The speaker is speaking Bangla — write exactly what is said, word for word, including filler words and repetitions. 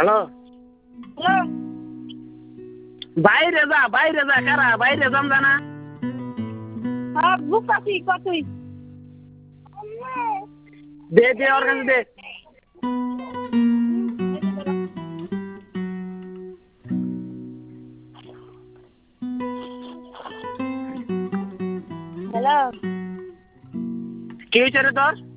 হ্যালো হ্যালো বাইরে যা বাইরে যা কারা বাইরে যাম জানা হ্যাঁ বুঝতেছি কতই দে দে ওর কাছে দে হ্যালো কি হয়েছে রে তোর